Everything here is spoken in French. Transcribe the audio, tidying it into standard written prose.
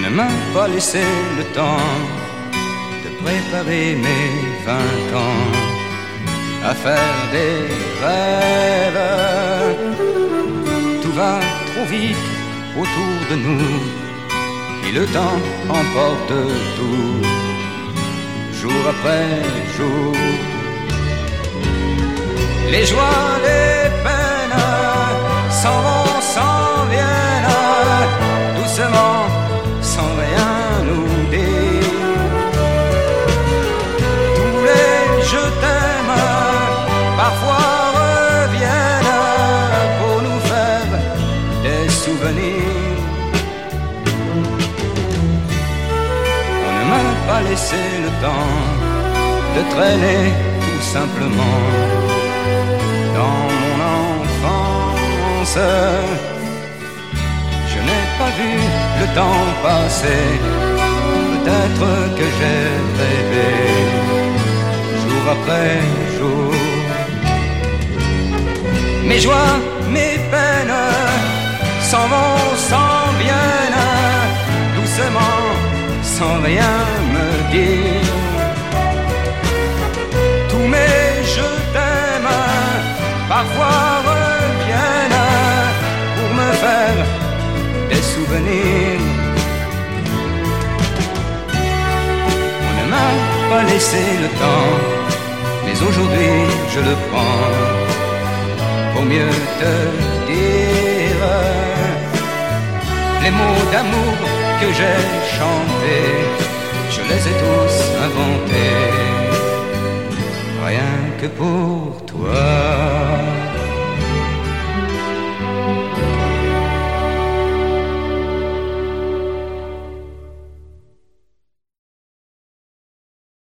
ne m'a pas laissé le temps de préparer mes 20 ans à faire des rêves. Tout va trop vite autour de nous et le temps emporte tout, jour après jour. Les joies, les peines s'en vont, s'en viennent, doucement, sans rien nous dire. Tous les je t'aime parfois reviennent pour nous faire des souvenirs. On ne m'a pas laissé le temps de traîner tout simplement dans mon enfance. Je n'ai pas vu le temps passer. Peut-être que j'ai rêvé jour après jour. Mes joies, mes peines s'en vont, s'en viennent, doucement, sans rien me dire. Tous mes je t'aime parfois reviennent pour me faire des souvenirs. On ne m'a pas laissé le temps, mais aujourd'hui je le prends pour mieux te dire les mots d'amour que j'ai chantés. Je les ai tous inventés rien que pour toi.